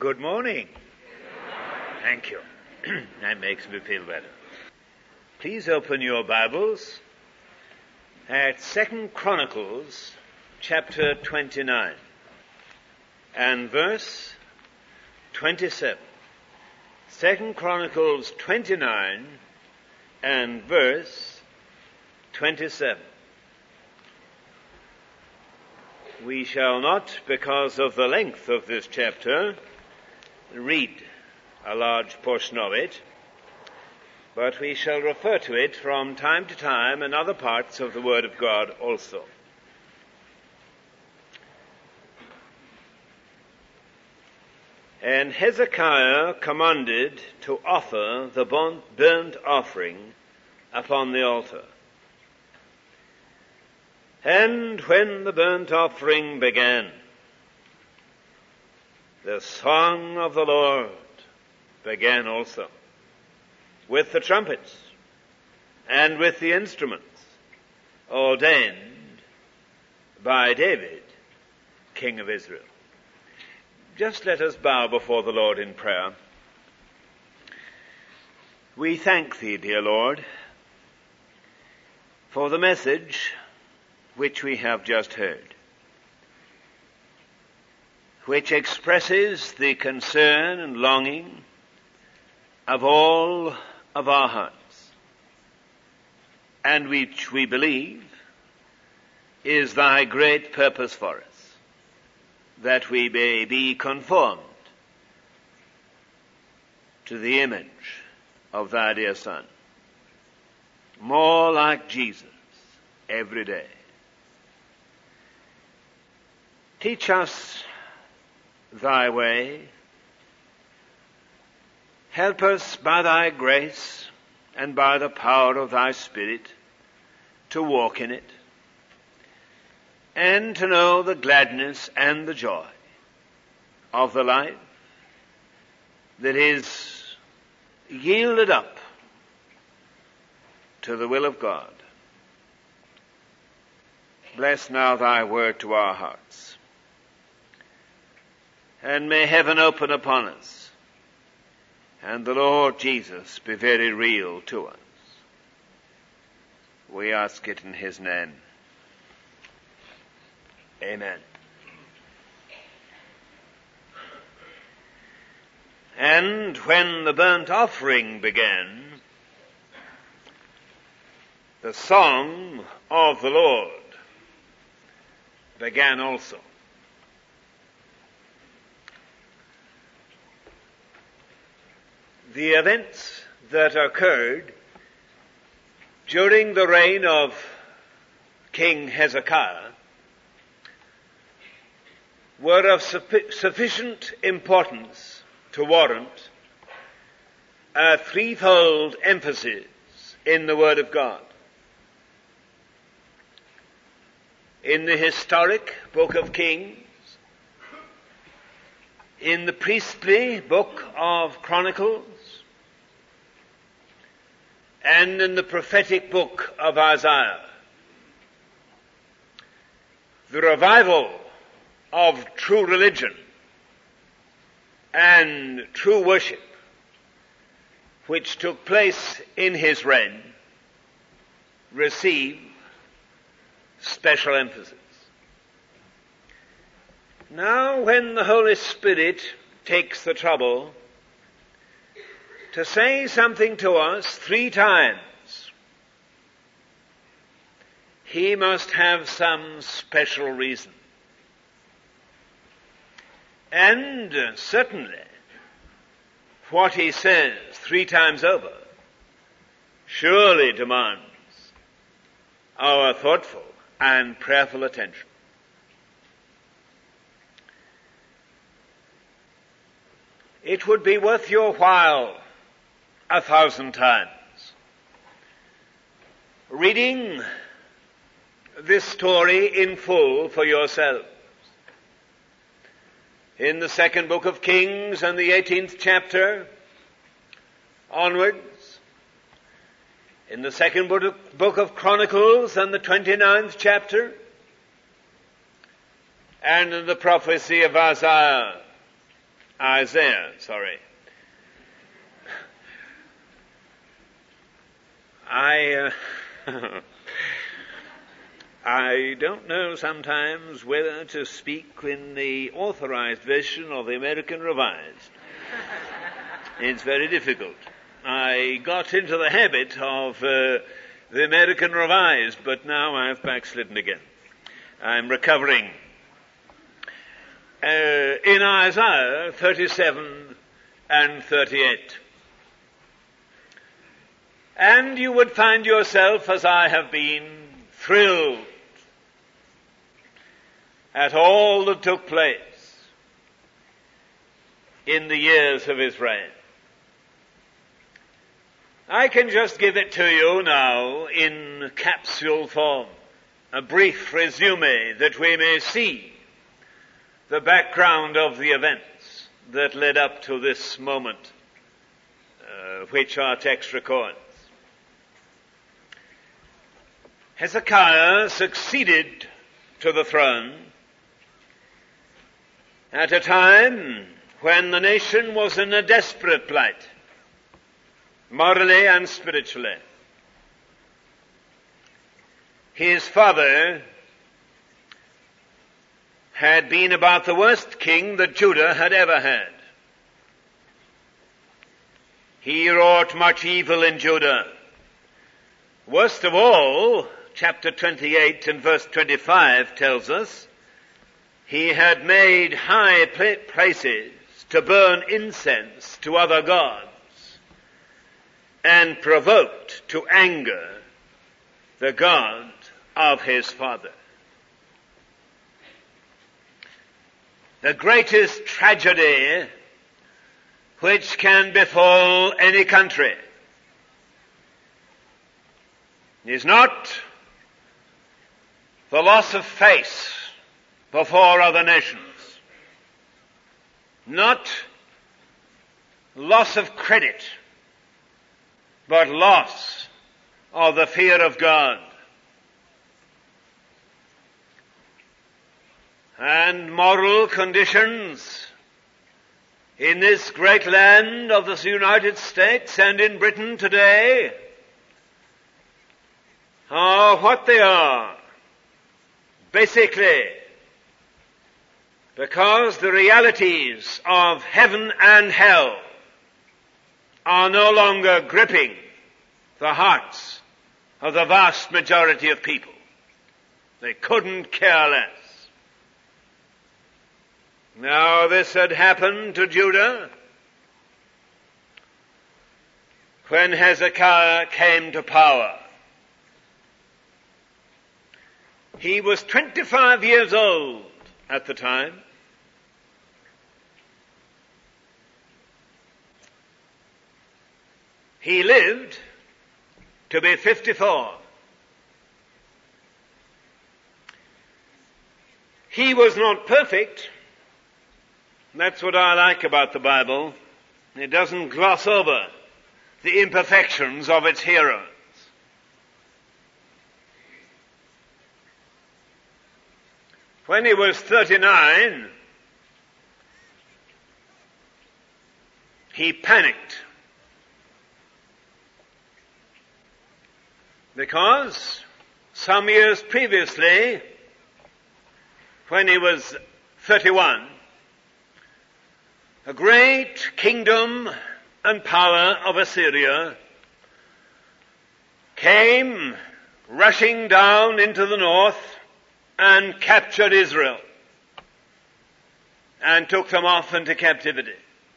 Good morning. Thank you. That makes me feel better. Please open your Bibles at 2 Chronicles chapter 29 and verse 27. 2 Chronicles 29 and verse 27. We shall not, because of the length of this chapter, read a large portion of it, but we shall refer to it from time to time in other parts of the Word of God also. And Hezekiah commanded to offer the burnt offering upon the altar. And when the burnt offering began, the song of the Lord began also, with the trumpets and with the instruments ordained by David, King of Israel. Just let us bow before the Lord in prayer. We thank Thee, dear Lord, for the message which we have just heard, which expresses the concern and longing of all of our hearts, and which we believe is Thy great purpose for us, that we may be conformed to the image of Thy dear Son, more like Jesus every day. Teach us Thy way. Help us by Thy grace and by the power of Thy Spirit to walk in it and to know the gladness and the joy of the life that is yielded up to the will of God. Bless now Thy word to our hearts. And may heaven open upon us, and the Lord Jesus be very real to us. We ask it in His name. Amen. And when the burnt offering began, the song of the Lord began also. The events that occurred during the reign of King Hezekiah were of sufficient importance to warrant a threefold emphasis in the Word of God. In the historic book of Kings, in the priestly book of Chronicles, and in the prophetic book of Isaiah. The revival of true religion and true worship which took place in his reign receive special emphasis. Now, when the Holy Spirit takes the trouble to say something to us 3 times, He must have some special reason. And certainly, what He says 3 times over surely demands our thoughtful and prayerful attention. It would be worth your while 1,000 times reading this story in full for yourselves. In the 2nd book of Kings and the 18th chapter onwards, in the 2nd book of Chronicles and the 29th chapter, and in the prophecy of Isaiah Isaiah, sorry. I don't know sometimes whether to speak in the Authorized Version or the American Revised. It's very difficult. I got into the habit of the American Revised, but now I've backslidden again. I'm recovering. In Isaiah 37 and 38. And you would find yourself, as I have been, thrilled at all that took place in the years of his reign. I can just give it to you now in capsule form, a brief resume that we may see the background of the events that led up to this moment, which our text records. Hezekiah succeeded to the throne at a time when the nation was in a desperate plight, morally and spiritually. His father had been about the worst king that Judah had ever had. He wrought much evil in Judah. Worst of all, chapter 28 and verse 25 tells us, he had made high places to burn incense to other gods and provoked to anger the God of his father. The greatest tragedy which can befall any country is not the loss of face before other nations, not loss of credit, but loss of the fear of God. And moral conditions in this great land of the United States and in Britain today are what they are, basically because the realities of heaven and hell are no longer gripping the hearts of the vast majority of people. They couldn't care less. Now, this had happened to Judah when Hezekiah came to power. He was 25 years old at the time. He lived to be 54. He was not perfect. That's what I like about the Bible. It doesn't gloss over the imperfections of its heroes. When he was 39, he panicked because some years previously, when he was 31, a great kingdom and power of Assyria came rushing down into the north and captured Israel and took them off into captivity.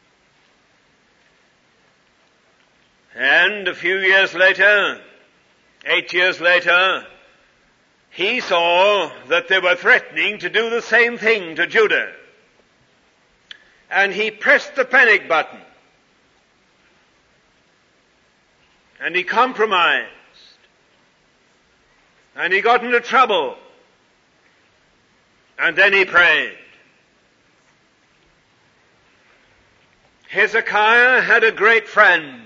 And a few years later, 8 years later, he saw that they were threatening to do the same thing to Judah. And he pressed the panic button. And he compromised. And he got into trouble. And then he prayed. Hezekiah had a great friend,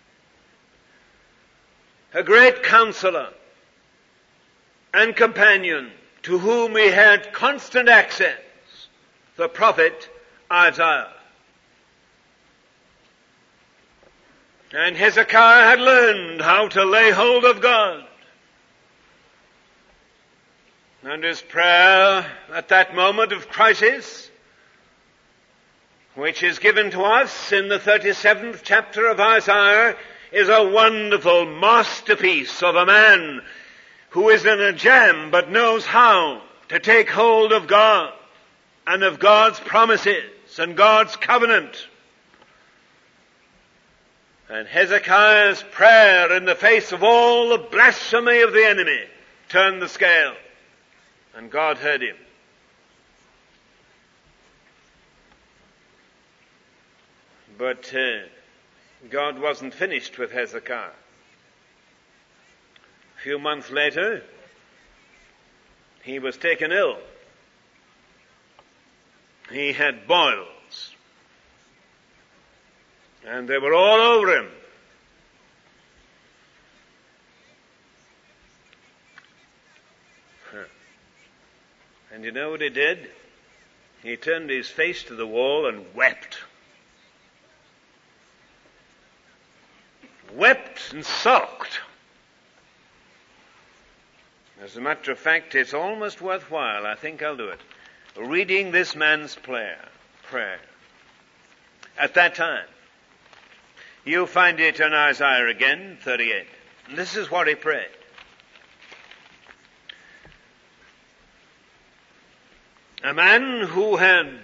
a great counselor and companion to whom he had constant access, the prophet Isaiah. And Hezekiah had learned how to lay hold of God. And his prayer at that moment of crisis, which is given to us in the 37th chapter of Isaiah, is a wonderful masterpiece of a man who is in a jam but knows how to take hold of God and of God's promises and God's covenant. And Hezekiah's prayer in the face of all the blasphemy of the enemy turned the scale, and God heard him. But God wasn't finished with Hezekiah. A few months later, he was taken ill. He had boils, and they were all over him. And you know what he did? He turned his face to the wall and wept. Wept and sulked. As a matter of fact, it's almost worthwhile, I think I'll do it, reading this man's prayer. At that time, you'll find it in Isaiah again, 38. And this is what he prayed. A man who had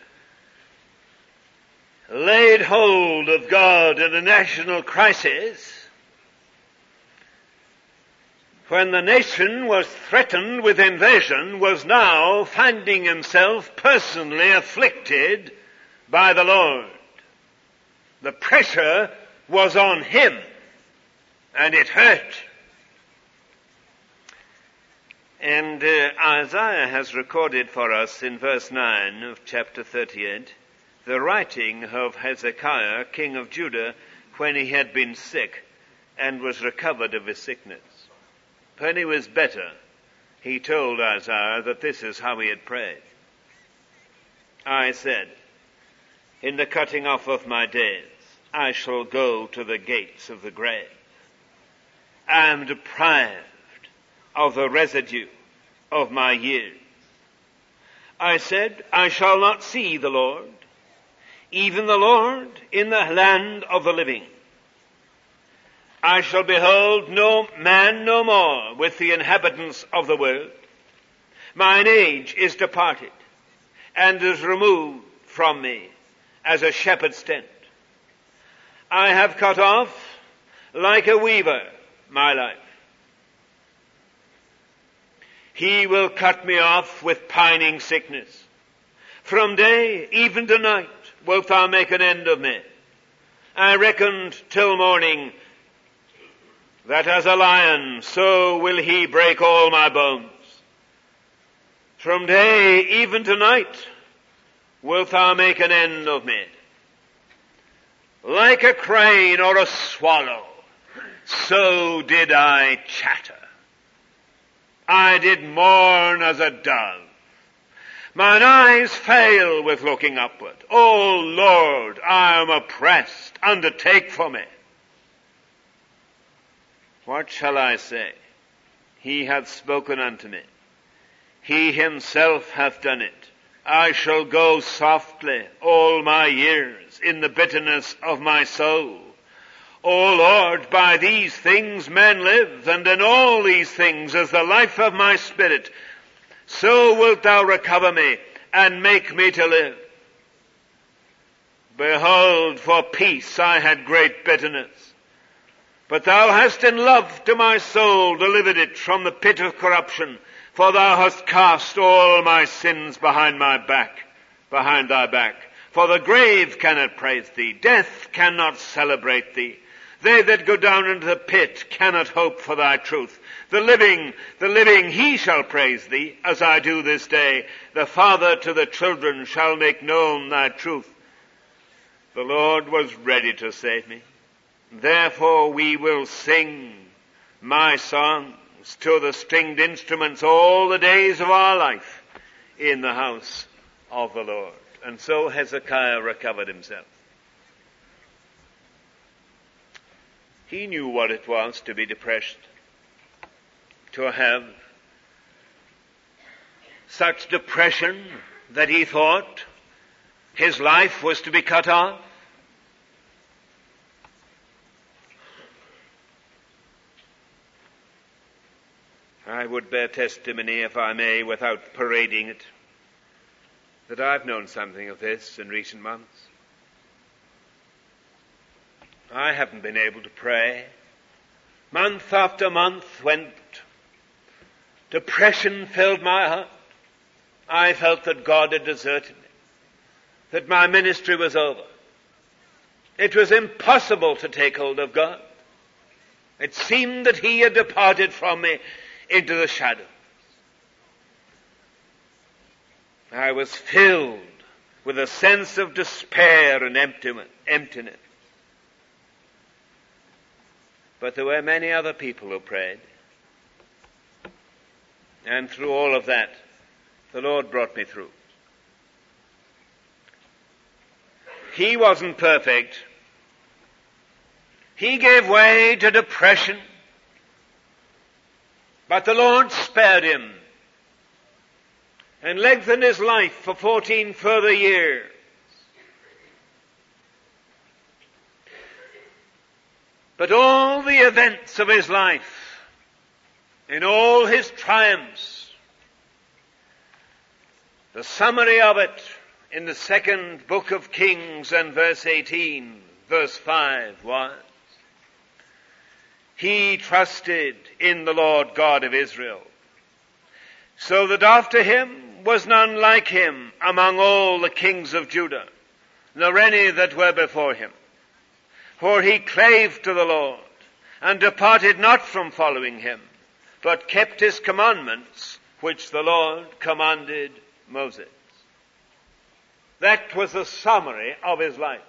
laid hold of God in a national crisis, when the nation was threatened with invasion, was now finding himself personally afflicted by the Lord. The pressure was on him, and it hurt. And Isaiah has recorded for us in verse 9 of chapter 38 the writing of Hezekiah, king of Judah, when he had been sick and was recovered of his sickness. When he was better, he told Isaiah that this is how he had prayed. I said, in the cutting off of my days, I shall go to the gates of the grave. I am deprived of the residue of my years. I said, I shall not see the Lord, even the Lord in the land of the living. I shall behold no man no more with the inhabitants of the world. Mine age is departed, and is removed from me as a shepherd's tent. I have cut off, like a weaver, my life. He will cut me off with pining sickness. From day even to night wilt thou make an end of me. I reckoned till morning that as a lion, so will he break all my bones. From day even to night wilt thou make an end of me. Like a crane or a swallow, so did I chatter. I did mourn as a dove. Mine eyes fail with looking upward. O Lord, I am oppressed. Undertake for me. What shall I say? He hath spoken unto me. He himself hath done it. I shall go softly all my years in the bitterness of my soul. O Lord, by these things men live, and in all these things is the life of my spirit. So wilt thou recover me and make me to live. Behold, for peace I had great bitterness. But thou hast in love to my soul delivered it from the pit of corruption. For thou hast cast all my sins behind thy back. For the grave cannot praise thee. Death cannot celebrate thee. They that go down into the pit cannot hope for thy truth. The living, he shall praise thee, as I do this day. The father to the children shall make known thy truth. The Lord was ready to save me. Therefore we will sing my songs to the stringed instruments all the days of our life in the house of the Lord. And so Hezekiah recovered himself. He knew what it was to be depressed, to have such depression that he thought his life was to be cut off. I would bear testimony, if I may, without parading it, that I've known something of this in recent months. I haven't been able to pray. Month after month went. Depression filled my heart. I felt that God had deserted me, that my ministry was over. It was impossible to take hold of God. It seemed that He had departed from me into the shadows. I was filled with a sense of despair and emptiness. But there were many other people who prayed. And through all of that, the Lord brought me through. He wasn't perfect. He gave way to depression. But the Lord spared him and lengthened his life for 14 further years. But all the events of his life, in all his triumphs, the summary of it in the second book of Kings and verse 18, verse 5 was, he trusted in the Lord God of Israel, so that after him was none like him among all the kings of Judah, nor any that were before him. For he clave to the Lord, and departed not from following him, but kept his commandments, which the Lord commanded Moses. That was the summary of his life.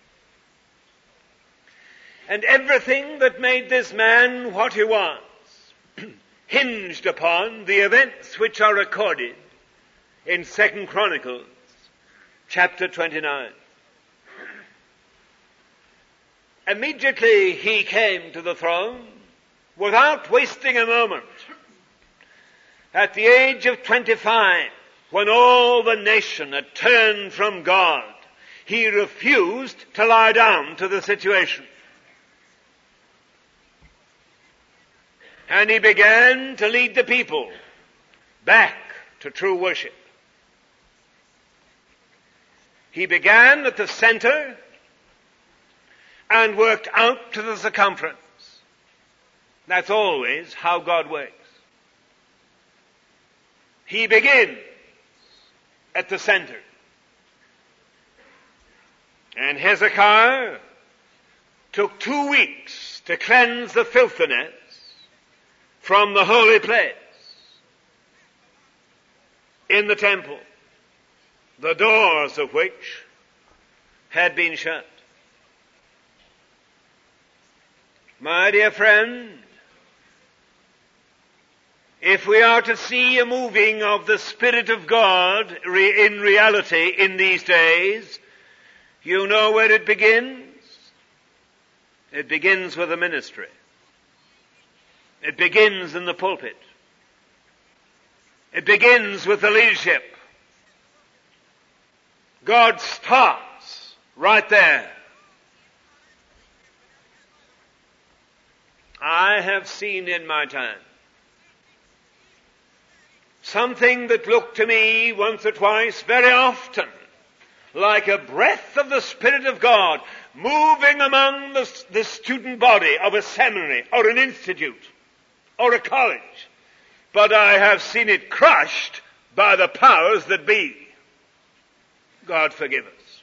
And everything that made this man what he was hinged upon the events which are recorded in 2 Chronicles chapter 29. Immediately he came to the throne without wasting a moment. At the age of 25, when all the nation had turned from God, he refused to lie down to the situation. And he began to lead the people back to true worship. He began at the center and worked out to the circumference. That's always how God works. He begins at the center. And Hezekiah took 2 weeks to cleanse the filthiness from the holy place in the temple, the doors of which had been shut. My dear friend, if we are to see a moving of the Spirit of God in reality in these days, you know where it begins? It begins with the ministry. It begins in the pulpit. It begins with the leadership. God starts right there. I have seen in my time something that looked to me once or twice, very often, like a breath of the Spirit of God moving among the student body of a seminary or an institute or a college. But I have seen it crushed by the powers that be. God forgive us.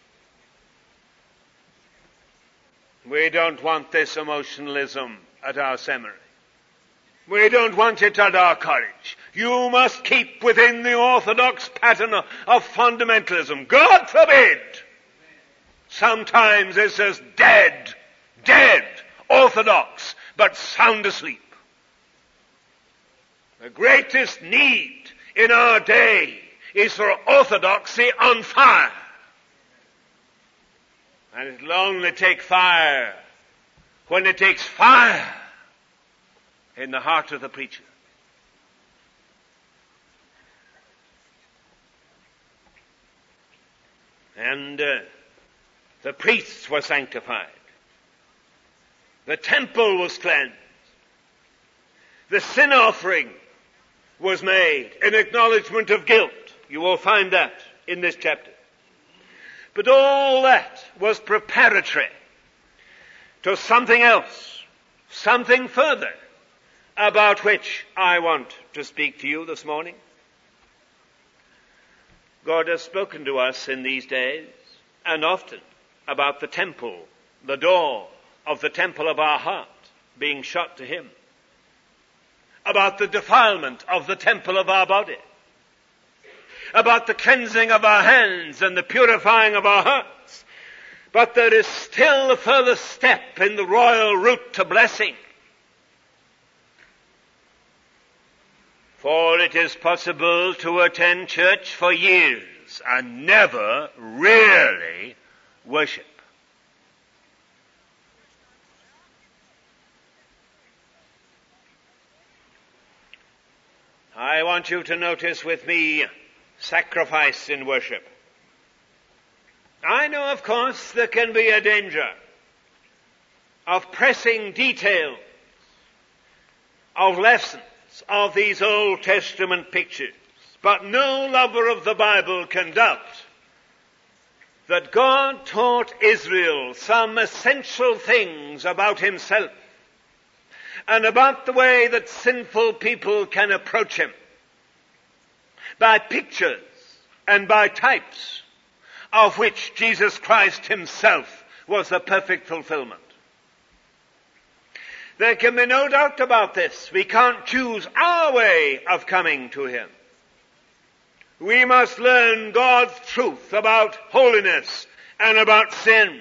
We don't want this emotionalism at our seminary. We don't want it at our college. You must keep within the orthodox pattern of fundamentalism. God forbid! Sometimes it says dead, orthodox, but sound asleep. The greatest need in our day is for orthodoxy on fire. And it'll only take fire when it takes fire in the heart of the preacher. And the priests were sanctified. The temple was cleansed. The sin offering was made in acknowledgement of guilt. You will find that in this chapter. But all that was preparatory to something else, something further, about which I want to speak to you this morning. God has spoken to us in these days, and often, about the temple, the door of the temple of our heart being shut to Him, about the defilement of the temple of our body, about the cleansing of our hands and the purifying of our hearts. But there is still a further step in the royal route to blessing. For it is possible to attend church for years and never really worship. I want you to notice with me sacrifice in worship. I know, of course, there can be a danger of pressing details, of lessons, of these Old Testament pictures. But no lover of the Bible can doubt that God taught Israel some essential things about Himself and about the way that sinful people can approach Him by pictures and by types of which Jesus Christ Himself was the perfect fulfillment. There can be no doubt about this. We can't choose our way of coming to Him. We must learn God's truth about holiness and about sin.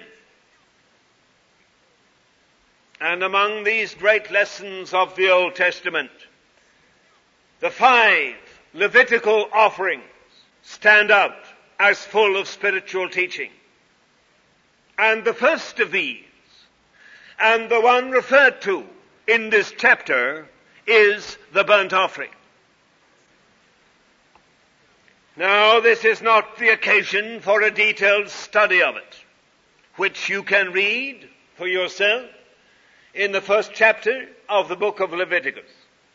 And among these great lessons of the Old Testament, the 5 Levitical offerings stand out as full of spiritual teaching. And the first of these, and the one referred to in this chapter, is the burnt offering. Now, this is not the occasion for a detailed study of it, which you can read for yourself in the first chapter of the book of Leviticus.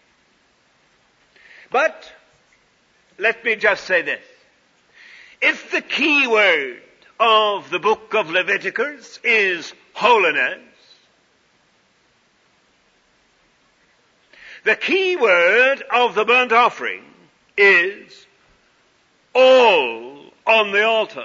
But let me just say this. If the key word of the book of Leviticus is holiness, the key word of the burnt offering is all on the altar.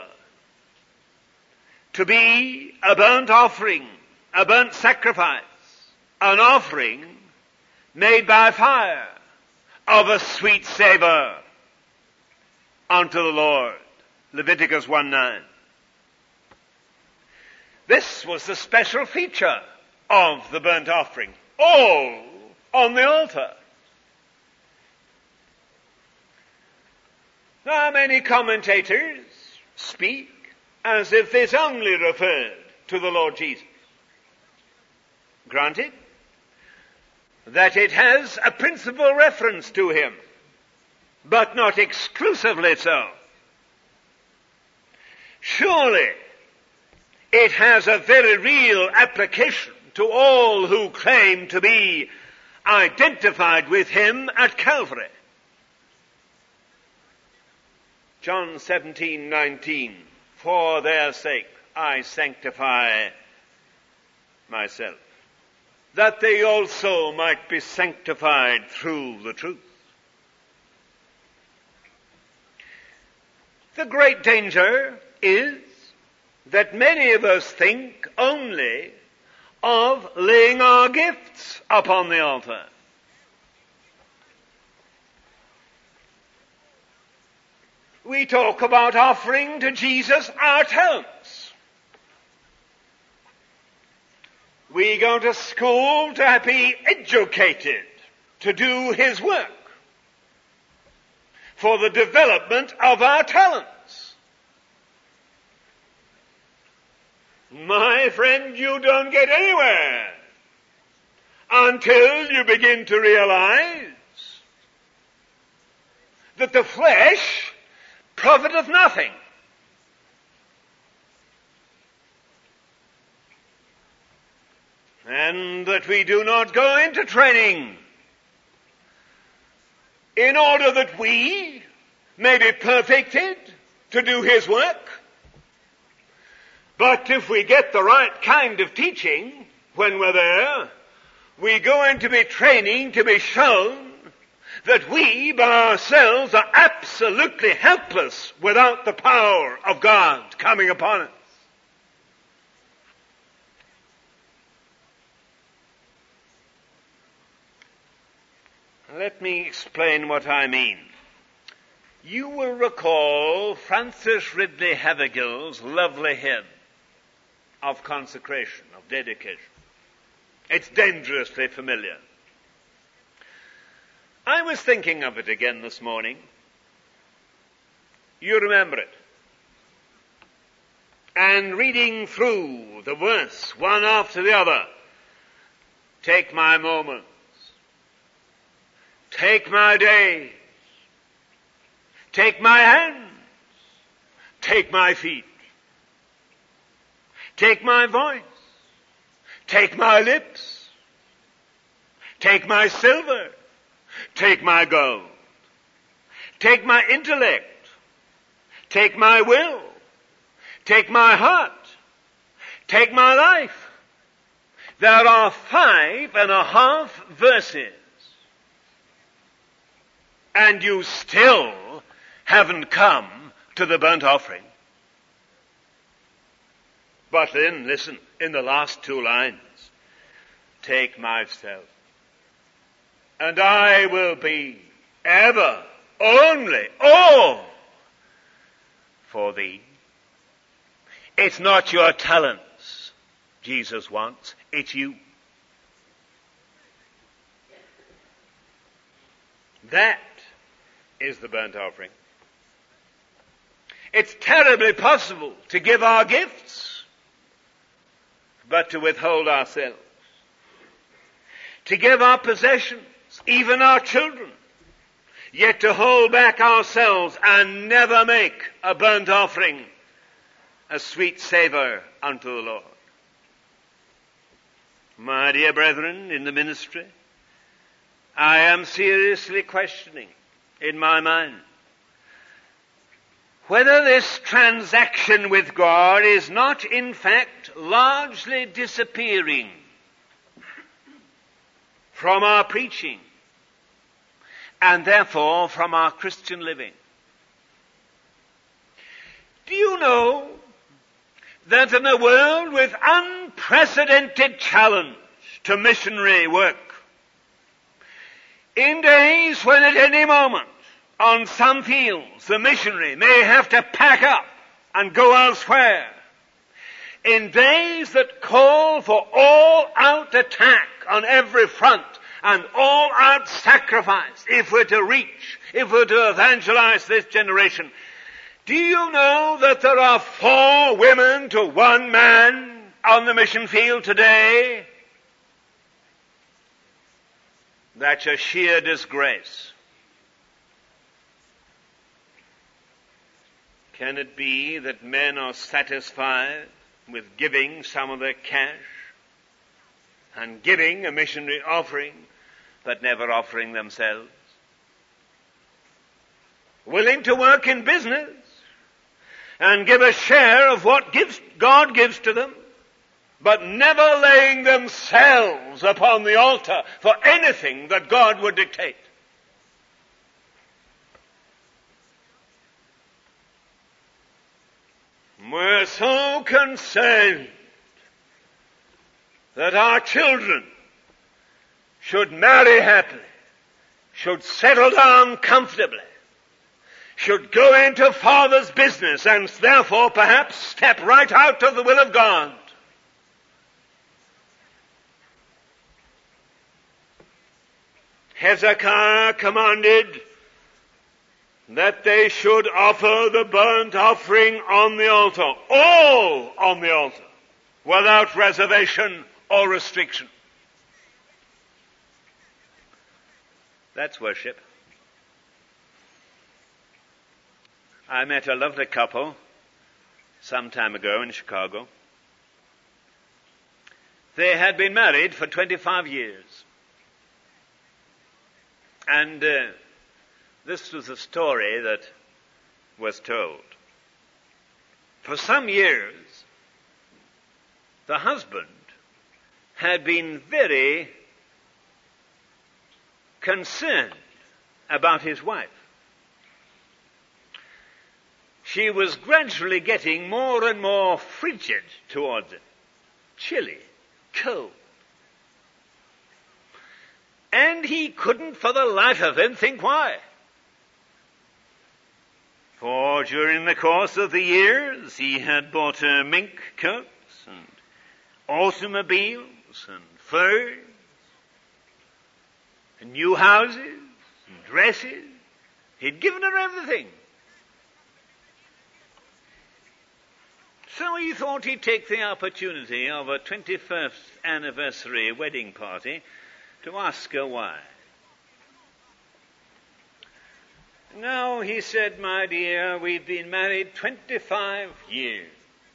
To be a burnt offering, a burnt sacrifice, an offering made by fire of a sweet savor unto the Lord. Leviticus 1:9. This was the special feature of the burnt offering. All on the altar. Now, many commentators speak as if this only referred to the Lord Jesus. Granted that it has a principal reference to Him, but not exclusively so. Surely it has a very real application to all who claim to be identified with Him at Calvary. John 17:19, for their sake I sanctify myself, that they also might be sanctified through the truth. The great danger is that many of us think only of laying our gifts upon the altar. We talk about offering to Jesus our talents. We go to school to be educated, to do His work, for the development of our talents. My friend, you don't get anywhere until you begin to realize that the flesh profiteth nothing. And that we do not go into training in order that we may be perfected to do His work. But if we get the right kind of teaching when we're there, we go into be training to be shown that we by ourselves are absolutely helpless without the power of God coming upon us. Let me explain what I mean. You will recall Francis Ridley Havergill's lovely hymn of consecration, of dedication. It's dangerously familiar. I was thinking of it again this morning. You remember it. And reading through the verse one after the other, take my moments, take my days, take my hands, take my feet, take my voice, take my lips, take my silver, take my gold, take my intellect, take my will, take my heart, take my life. There are 5.5 verses. And you still haven't come to the burnt offering. But then, listen, in the last 2 lines, take myself, and I will be ever, only, all for thee. It's not your talents Jesus wants, it's you. That is the burnt offering. It's terribly possible to give our gifts, but to withhold ourselves. To give our possessions, even our children, yet to hold back ourselves and never make a burnt offering a sweet savor unto the Lord. My dear brethren in the ministry, I am seriously questioning in my mind whether this transaction with God is not in fact largely disappearing from our preaching and therefore from our Christian living. Do you know that in a world with unprecedented challenge to missionary work, in days when at any moment on some fields the missionary may have to pack up and go elsewhere, in days that call for all-out attack on every front and all-out sacrifice if we're to reach, if we're to evangelize this generation, do you know that there are 4 women to 1 man on the mission field today? That's a sheer disgrace. Can it be that men are satisfied with giving some of their cash and giving a missionary offering, but never offering themselves? Willing to work in business and give a share of what God gives to them, but never laying themselves upon the altar for anything that God would dictate. We're so concerned that our children should marry happily, should settle down comfortably, should go into father's business and therefore perhaps step right out of the will of God. Hezekiah commanded that they should offer the burnt offering on the altar, all on the altar, without reservation or restriction. That's worship. I met a lovely couple some time ago in Chicago. They had been married for 25 years. And this was a story that was told. For some years, the husband had been very concerned about his wife. She was gradually getting more and more frigid towards him, chilly, cold. And he couldn't for the life of him think why. For during the course of the years, he had bought her mink coats and automobiles and furs and new houses and dresses. He'd given her everything. So he thought he'd take the opportunity of a 21st anniversary wedding party to ask her why. Now, he said, my dear, we've been married 25 years.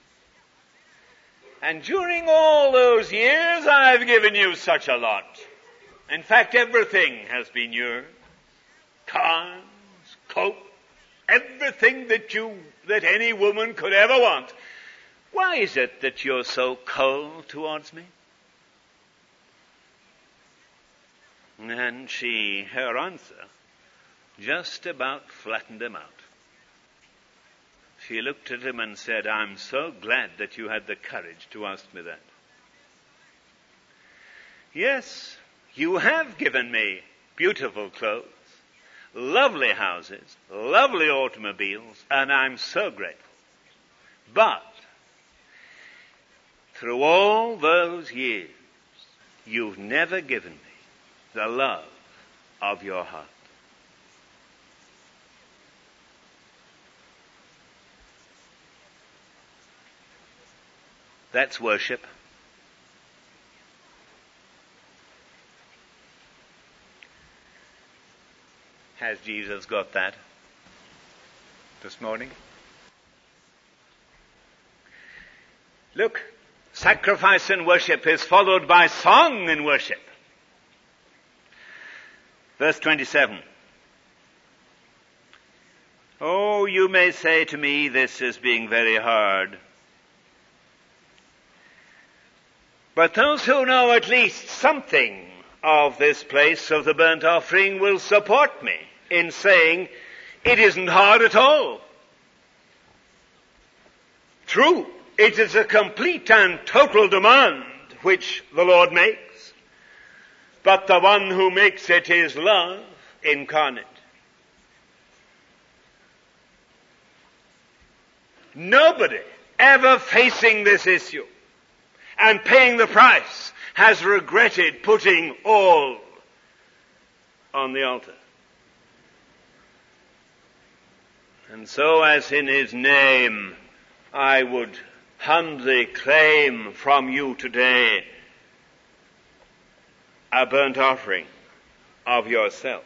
And during all those years, I've given you such a lot. In fact, everything has been yours. Cars, coats, everything that any woman could ever want. Why is it that you're so cold towards me? And her answer, just about flattened him out. She looked at him and said, I'm so glad that you had the courage to ask me that. Yes, you have given me beautiful clothes, lovely houses, lovely automobiles, and I'm so grateful. But through all those years, you've never given me the love of your heart. That's worship. Has Jesus got that this morning? Look, sacrifice in worship is followed by song in worship. Verse 27. Oh, you may say to me, this is being very hard. But those who know at least something of this place of the burnt offering will support me in saying it isn't hard at all. True, it is a complete and total demand which the Lord makes. But the one who makes it is love incarnate. Nobody ever facing this issue and paying the price has regretted putting all on the altar. And so, as in his name, I would humbly claim from you today a burnt offering of yourself.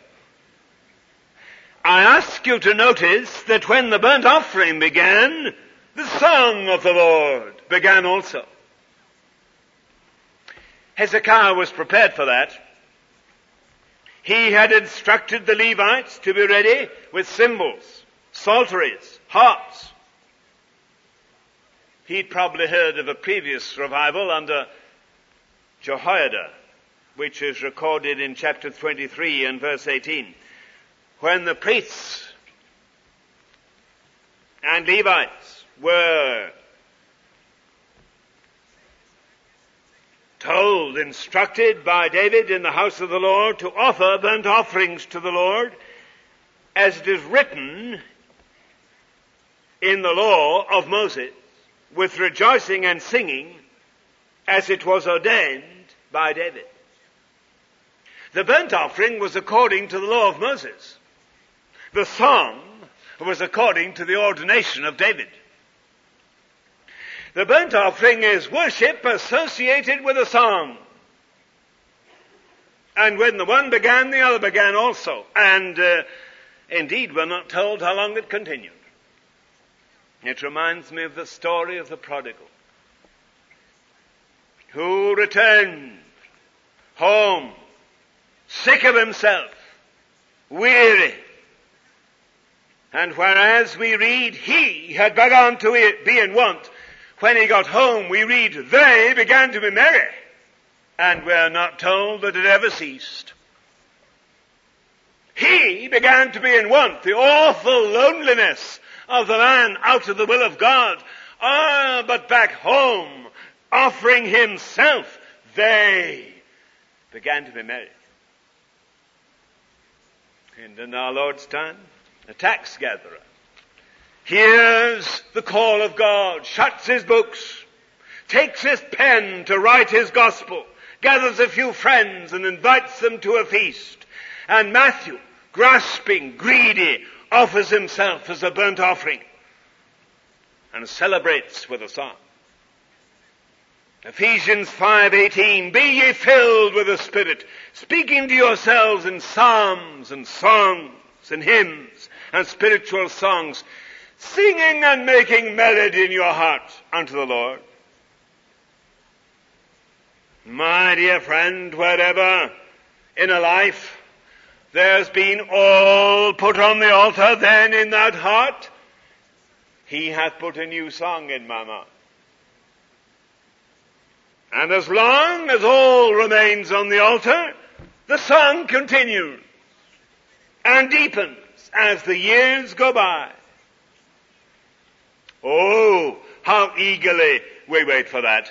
I ask you to notice that when the burnt offering began, the song of the Lord began also. Hezekiah was prepared for that. He had instructed the Levites to be ready with cymbals, psalteries, harps. He'd probably heard of a previous revival under Jehoiada, which is recorded in chapter 23 and verse 18, when the priests and Levites were told, instructed by David in the house of the Lord to offer burnt offerings to the Lord, as it is written in the law of Moses, with rejoicing and singing, as it was ordained by David. The burnt offering was according to the law of Moses. The song was according to the ordination of David. The burnt offering is worship associated with a song. And when the one began, the other began also. And indeed, we're not told how long it continued. It reminds me of the story of the prodigal, who returned home, sick of himself, weary. And whereas we read he had begun to be in want, when he got home we read they began to be merry. And we're not told that it ever ceased. He began to be in want, the awful loneliness of the man out of the will of God. But back home, offering himself, they began to be merry. And in our Lord's time, a tax gatherer hears the call of God, shuts his books, takes his pen to write his gospel, gathers a few friends and invites them to a feast. And Matthew, grasping, greedy, offers himself as a burnt offering and celebrates with a song. Ephesians 5:18, be ye filled with the Spirit, speaking to yourselves in psalms and songs and hymns and spiritual songs, singing and making melody in your heart unto the Lord. My dear friend, wherever in a life there's been all put on the altar, then in that heart he hath put a new song in my mouth. And as long as all remains on the altar, the song continues and deepens as the years go by. Oh, how eagerly we wait for that.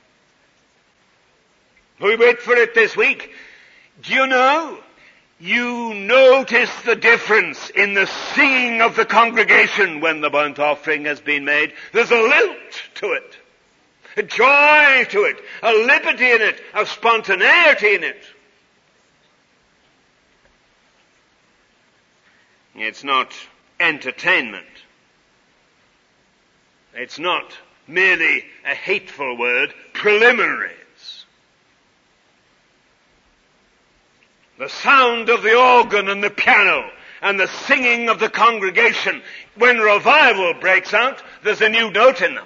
We wait for it this week. Do you know? You notice the difference in the singing of the congregation when the burnt offering has been made. There's a lilt to it, a joy to it, a liberty in it, a spontaneity in it. It's not entertainment. It's not merely a hateful word, preliminaries. The sound of the organ and the piano and the singing of the congregation, when revival breaks out, there's a new note in them.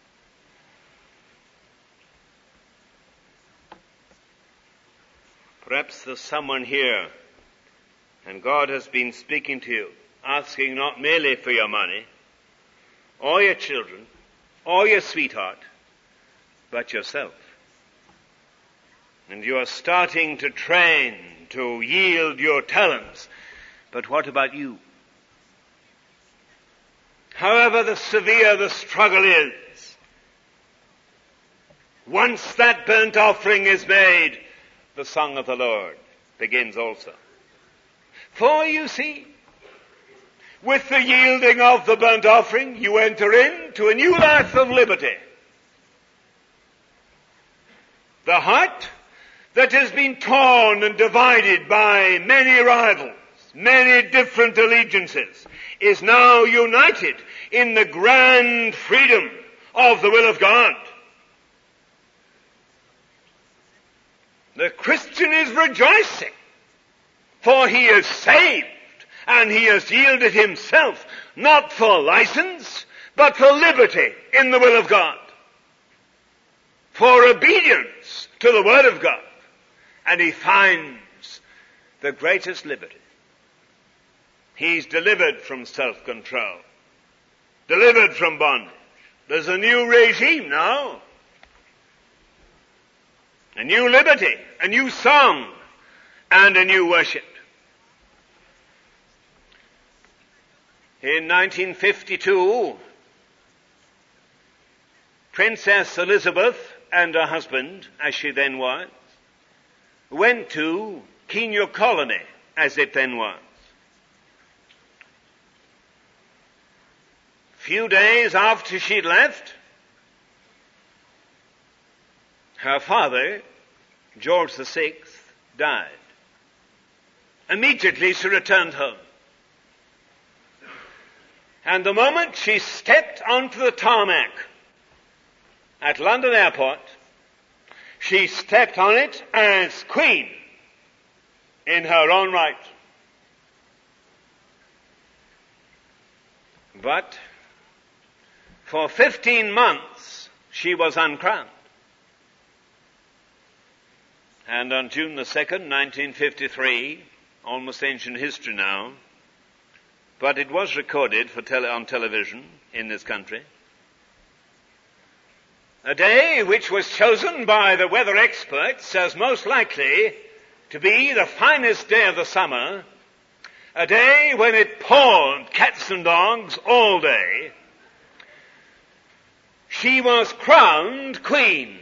Perhaps there's someone here and God has been speaking to you, asking not merely for your money, or your children, or your sweetheart, but yourself. And you are starting to train to yield your talents. But what about you? However severe the struggle is, once that burnt offering is made, the song of the Lord begins also. For you see, with the yielding of the burnt offering, you enter into a new life of liberty. The heart that has been torn and divided by many rivals, many different allegiances, is now united in the grand freedom of the will of God. The Christian is rejoicing, for he is saved, and he has yielded himself not for license, but for liberty in the will of God, for obedience to the Word of God. And he finds the greatest liberty. He's delivered from self-control, delivered from bondage. There's a new regime now, a new liberty, a new song, and a new worship. In 1952, Princess Elizabeth and her husband, as she then was, went to Kenyo Colony, as it then was. Few days after she'd left, her father, George VI, died. Immediately she returned home. And the moment she stepped onto the tarmac at London Airport, she stepped on it as Queen in her own right. But for 15 months she was uncrowned. And on June the 2nd, 1953, almost ancient history now, but it was recorded on television in this country, a day which was chosen by the weather experts as most likely to be the finest day of the summer, a day when it poured cats and dogs all day. She was crowned queen.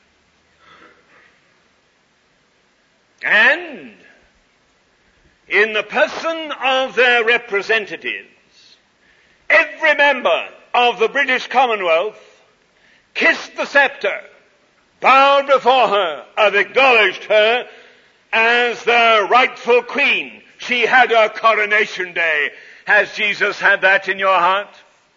And in the person of their representatives, every member of the British Commonwealth kissed the scepter, bowed before her, and acknowledged her as their rightful queen. She had her coronation day. Has Jesus had that in your heart?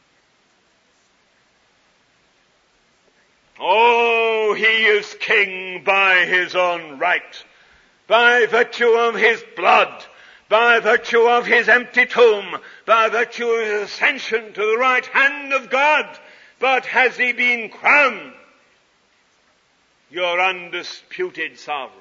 Oh, he is king by his own right, by virtue of his blood, by virtue of his empty tomb, by virtue of his ascension to the right hand of God. But has he been crowned your undisputed sovereign?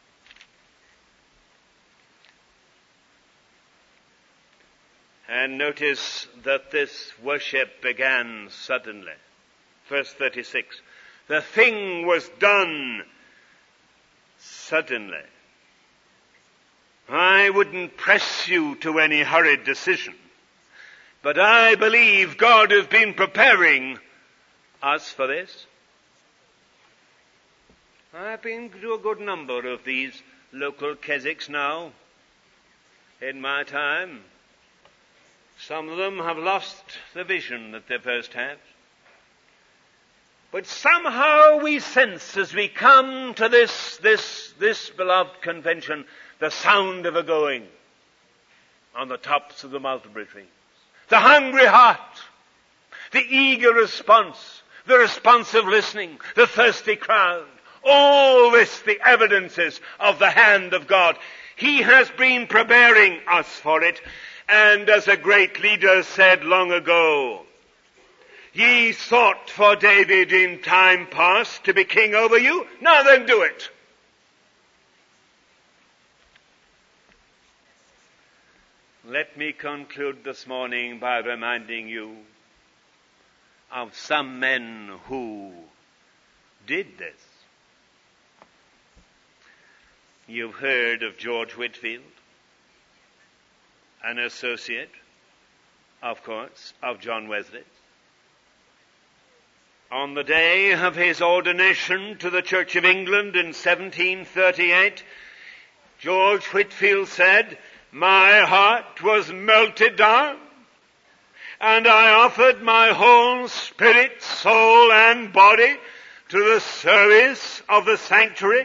And notice that this worship began suddenly. Verse 36. The thing was done suddenly. I wouldn't press you to any hurried decision, but I believe God has been preparing us for this. I've been to a good number of these local Keswicks now in my time. Some of them have lost the vision that they first had. But somehow we sense as we come to this beloved convention, the sound of a going on the tops of the mulberry trees. The hungry heart, the eager response, the responsive listening, the thirsty crowd. All this, the evidences of the hand of God. He has been preparing us for it. And as a great leader said long ago, ye sought for David in time past to be king over you, now then do it. Let me conclude this morning by reminding you of some men who did this. You've heard of George Whitefield, an associate, of course, of John Wesley. On the day of his ordination to the Church of England in 1738, George Whitefield said, my heart was melted down, and I offered my whole spirit, soul, and body to the service of the sanctuary.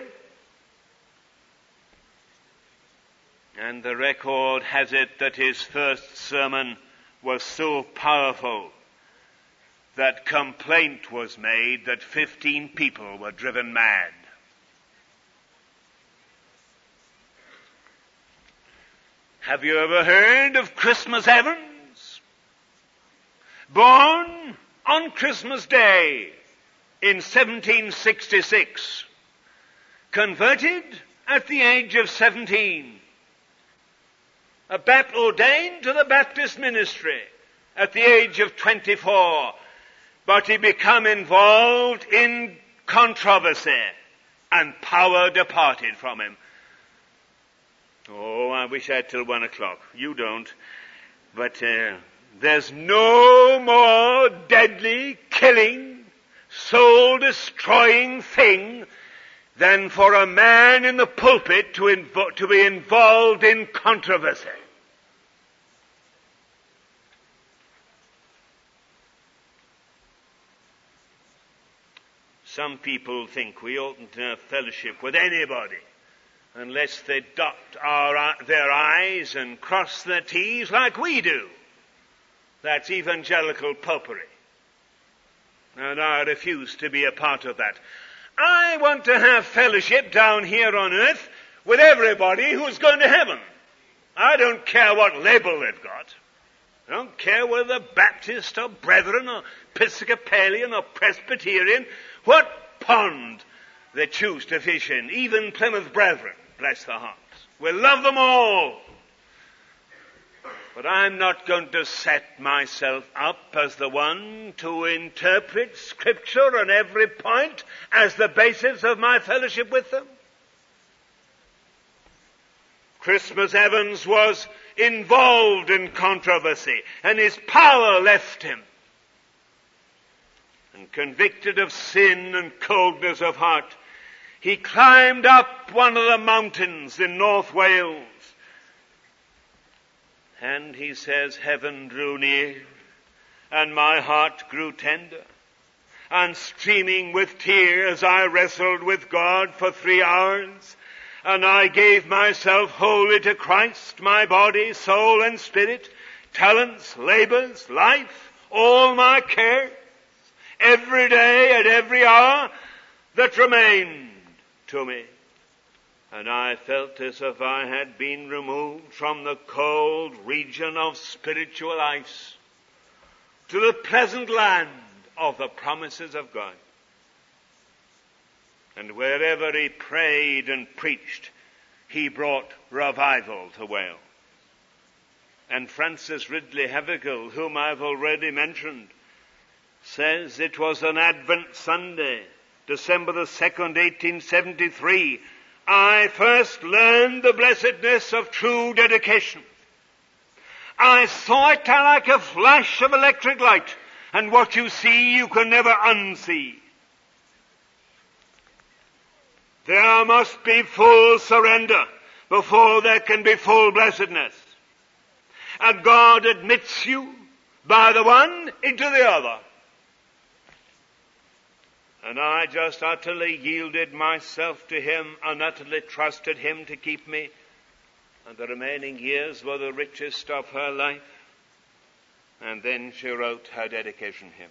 And the record has it that his first sermon was so powerful that complaint was made that 15 people were driven mad. Have you ever heard of Christmas Evans? Born on Christmas Day in 1766. Converted at the age of 17. Ordained to the Baptist ministry at the age of 24. But he became involved in controversy, and power departed from him. Oh, I wish I had till 1 o'clock. You don't. But there's no more deadly, killing, soul-destroying thing than for a man in the pulpit to be involved in controversy. Some people think we oughtn't to have fellowship with anybody unless they dot their I's and cross their T's like we do. That's evangelical popery. And I refuse to be a part of that. I want to have fellowship down here on earth with everybody who's going to heaven. I don't care what label they've got. I don't care whether they're Baptist or Brethren or Episcopalian or Presbyterian, what pond they choose to fish in, even Plymouth Brethren, bless their hearts. We love them all. But I'm not going to set myself up as the one to interpret Scripture on every point as the basis of my fellowship with them. Christmas Evans was involved in controversy, and his power left him. And convicted of sin and coldness of heart, he climbed up one of the mountains in North Wales. And he says, heaven drew near, and my heart grew tender. And streaming with tears, I wrestled with God for 3 hours. And I gave myself wholly to Christ, my body, soul, and spirit, talents, labors, life, all my cares, every day and every hour that remained to me. And I felt as if I had been removed from the cold region of spiritual ice to the pleasant land of the promises of God. And wherever he prayed and preached, he brought revival to Wales. And Francis Ridley Havergal, whom I've already mentioned, says it was an Advent Sunday, December the 2nd, 1873, I first learned the blessedness of true dedication. I saw it like a flash of electric light, and what you see you can never unsee. There must be full surrender before there can be full blessedness. And God admits you by the one into the other. And I just utterly yielded myself to him and utterly trusted him to keep me. And the remaining years were the richest of her life. And then she wrote her dedication hymn.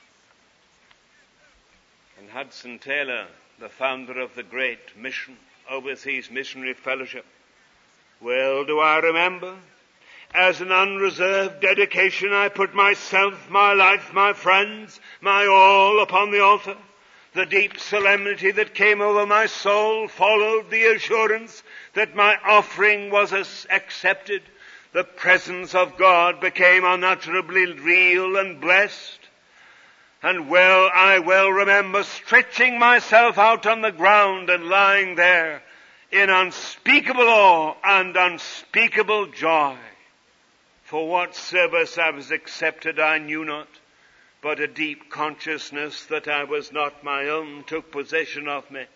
And Hudson Taylor, the founder of the great mission, Overseas Missionary Fellowship, well do I remember, as an unreserved dedication, I put myself, my life, my friends, my all upon the altar. The deep solemnity that came over my soul followed the assurance that my offering was accepted. The presence of God became unutterably real and blessed. And I well remember stretching myself out on the ground and lying there in unspeakable awe and unspeakable joy. For what service I was accepted I knew not, but a deep consciousness that I was not my own took possession of me,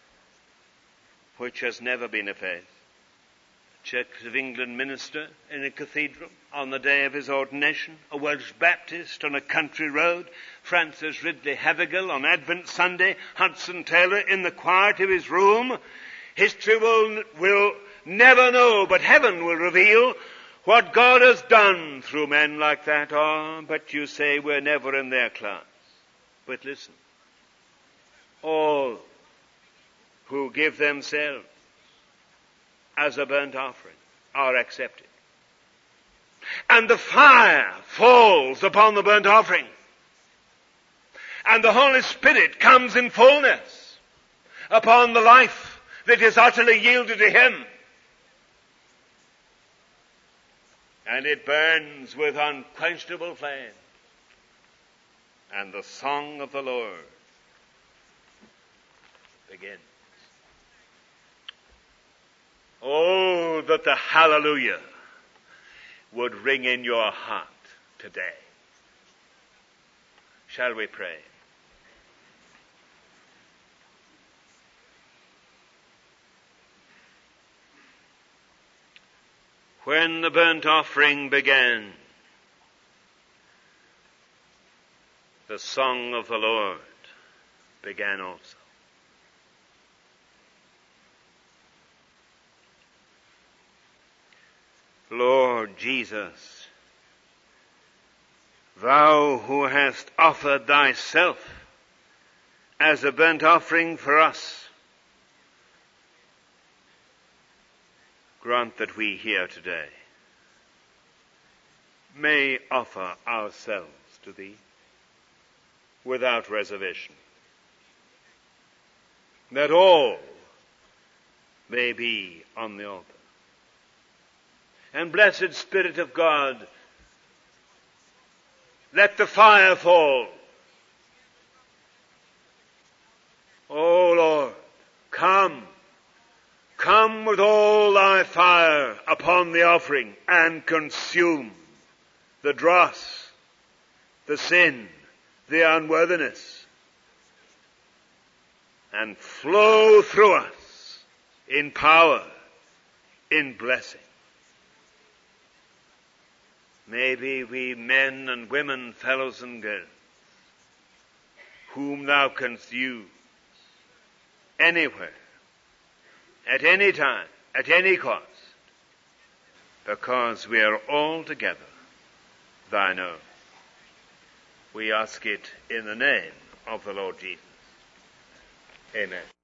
which has never been effaced. Church of England minister in a cathedral on the day of his ordination, a Welsh Baptist on a country road, Francis Ridley Havergal on Advent Sunday, Hudson Taylor in the quiet of his room. History will never know, but heaven will reveal what God has done through men like that. Oh, but you say we're never in their class. But listen, all who give themselves as a burnt offering are accepted. And the fire falls upon the burnt offering. And the Holy Spirit comes in fullness upon the life that is utterly yielded to Him. And it burns with unquenchable flame. And the song of the Lord begins. Oh, that the hallelujah would ring in your heart today. Shall we pray? When the burnt offering began, the song of the Lord began also. Lord Jesus, thou who hast offered thyself as a burnt offering for us, grant that we here today may offer ourselves to thee without reservation, that all may be on the altar. And blessed Spirit of God, let the fire fall. O Lord, come with all thy fire upon the offering and consume the dross, the sin, the unworthiness, and flow through us in power, in blessing. Maybe we men and women, fellows and girls, whom thou canst use anywhere, at any time, at any cost, because we are all together thine own. We ask it in the name of the Lord Jesus. Amen.